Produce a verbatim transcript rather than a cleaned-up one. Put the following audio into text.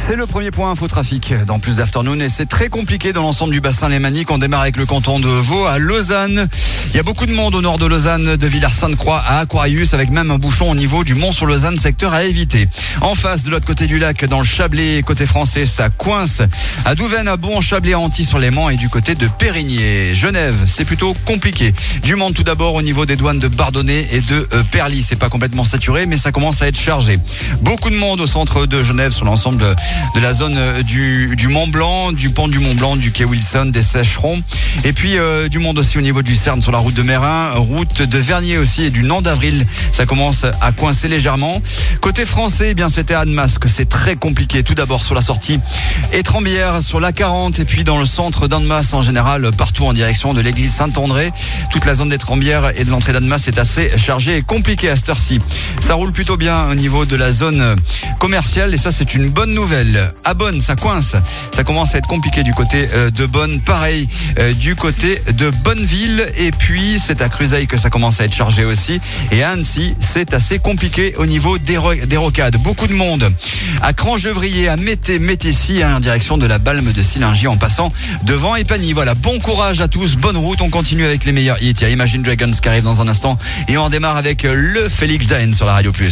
C'est le premier point info trafic dans Plus d'Afternoon et c'est très compliqué dans l'ensemble du bassin lémanique. On démarre avec le canton de Vaud à Lausanne. Il y a beaucoup de monde au nord de Lausanne, de Villars-Sainte-Croix à Aquarius, avec même un bouchon au niveau du Mont-sur-Lausanne, secteur à éviter. En face, de l'autre côté du lac, dans le Chablais, côté français, ça coince. À Douvaine, à Bon-Chablais, à Antilly-sur-Léman et du côté de Périgny. Genève, c'est plutôt compliqué. Du monde tout d'abord au niveau des douanes de Bardonnay et de euh, Perly. C'est pas complètement saturé, mais ça commence à être chargé. Beaucoup de monde au centre de Genève sur l'ensemble de, de la zone du, du Mont Blanc, du pont du Mont Blanc, du quai Wilson, des Sécherons. Et puis euh, du monde aussi au niveau du Cerne sur la route de Mérin, route de Vernier aussi et du Nant d'Avril. Ça commence à coincer légèrement. Côté français, eh bien c'était à Annemasse que c'est très compliqué. Tout d'abord sur la sortie Étrembières, sur l'A quarante et puis dans le centre d'Annemasse en général, partout en direction de l'église Saint-André. Toute la zone d'Étrembières et de l'entrée d'Annemasse est assez chargée et compliquée à cette heure-ci. Ça roule plutôt bien au niveau de la zone commerciale et ça c'est une bonne nouvelle. À Bonne, ça coince. Ça commence à être compliqué du côté de Bonne. Pareil du côté de Bonneville et puis c'est à Cruzeil que ça commence à être chargé aussi. Et à Annecy, c'est assez compliqué au niveau des, ro- des rocades. Beaucoup de monde. À Crangevrier, à Mété, Métécy, en direction de la Balme de Sillingy en passant devant Épagny. Voilà, bon courage à tous, bonne route. On continue avec les meilleurs hits. Il y a Imagine Dragons qui arrive dans un instant et on démarre avec le Félix Jaehn sur la Radio Plus.